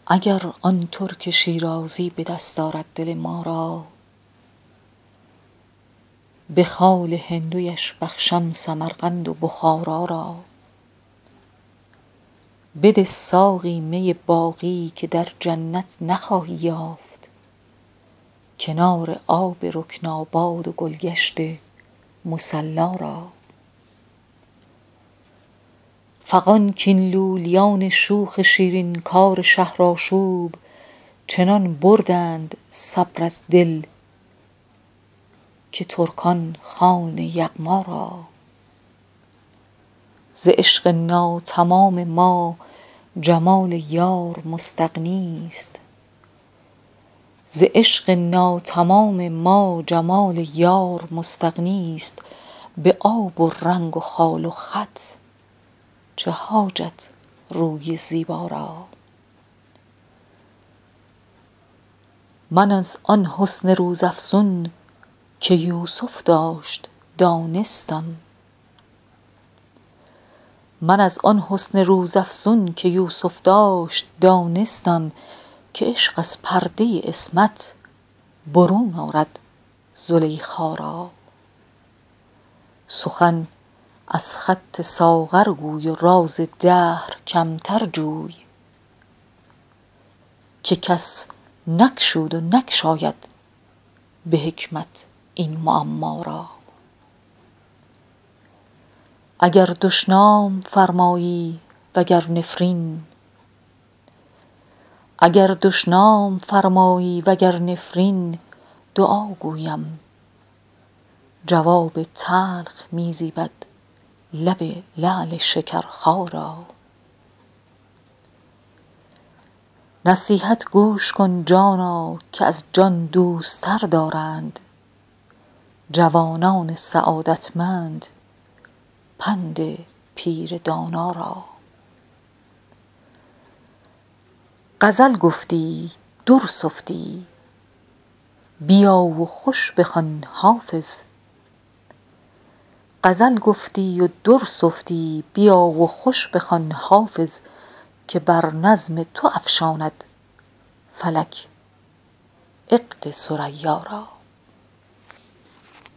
اگر آن ترک شیرازی به دست آرد دل ما را، به خال هندویش بخشم سمرقند و بخارا را. بده ساقی می باقی که در جنت نخواهی یافت، کنار آب رکن آباد و گلگشت مصلا را. فغان کاین لولیان شوخ شیرین کار شهرآشوب، چنان بردند صبر از دل که ترکان خوان یغما را. ز عشق ناتمام ما جمال یار مستغنی ست، ز عشق ناتمام ما جمال یار مستغنی ست. به آب و رنگ و خال و خط چه حاجت روی زیبا را. من از آن حسن روزافزون که یوسف داشت دانستم، من از آن حسن روزافزون که یوسف داشت دانستم، که عشق از پرده عصمت برون آرد زلیخا را. سخن از خط ساغر گوی و راز دهر کمتر جوی، که کس نگشود و نگشاید به حکمت این معما را. اگر دشنام فرمایی وگر نفرین، اگر دشنام فرمایی وگر نفرین دعا گویم، جواب تلخ می زیبد لب لعل شکرخا را. نصیحت گوش کن جانا که از جان دوست تر دارند، جوانان سعادتمند پند پیر دانا را. غزل گفتی در سفتی بیا و خوش بخوان حافظ، غزل گفتی و در سفتی بیا و خوش بخوان حافظ، که بر نظم تو افشاند فلک عقد ثریا را.